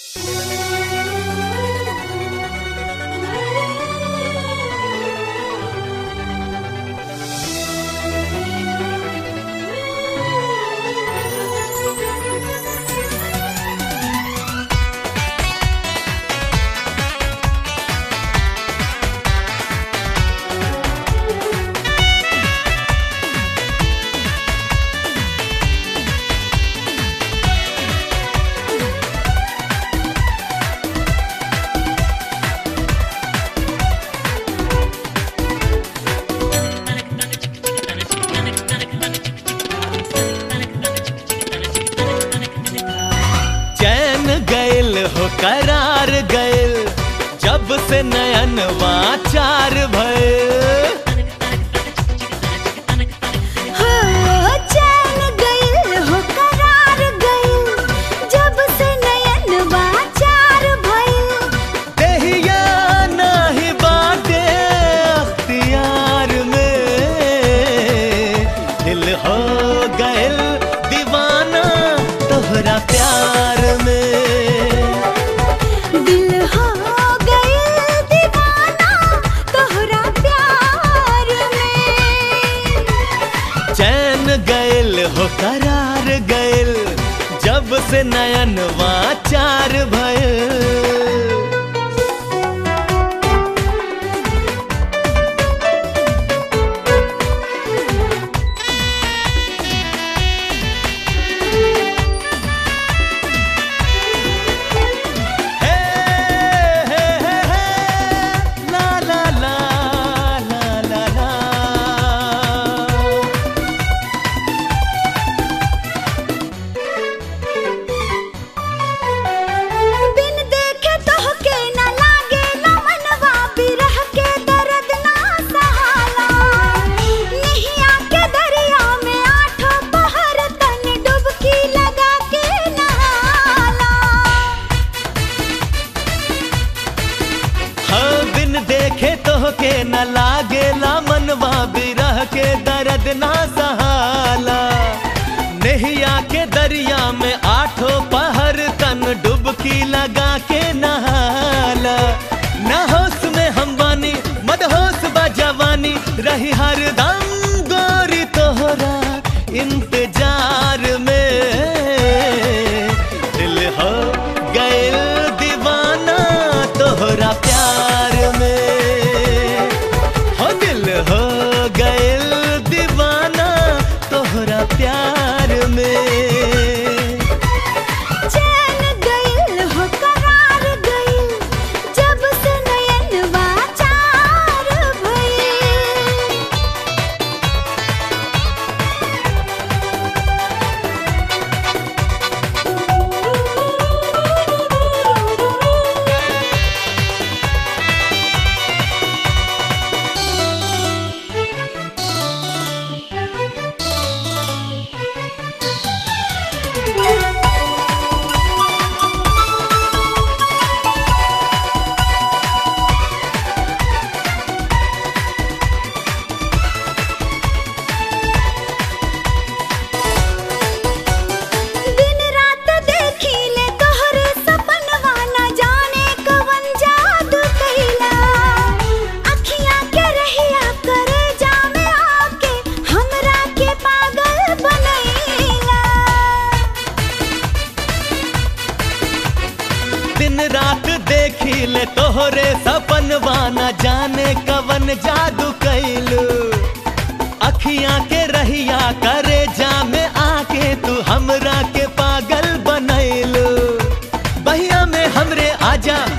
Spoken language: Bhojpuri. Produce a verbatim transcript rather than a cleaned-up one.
हो करार गइल जब से नयन वाचार भइल। हो चैन गइल हो करार गइल जब से नयन वाचार भइल। देहिया नाही बाटे अख्तियार में दिल हो गइल दीवाना तोहरा प्यार में। चैन गइल हो करार गइल जब से नयन वाचार भइल। देखे तो के न लागेला मनवा बिरह के दर्द ना सहाला। नैया के दरिया में आठों पहर तन डुबकी लगा के नहाला। न होश में हम बानी मदहोश बा जवानी रही हरदम गोरी तोहरा इंतजार में। दिल हो गइल दीवाना तोहरा प्यार में। हो गइल दीवाना तोहरा प्यार में। चैन गइल हो करार गइल जब से नयन वाचार भइल। दिन रात देखी ले तोहरे सपनवा न जाने कवन जादू कैलू। अखियां के रहिया करे जा में आके तू हमरा के पागल बनैलू। बहिया में हमरे आजा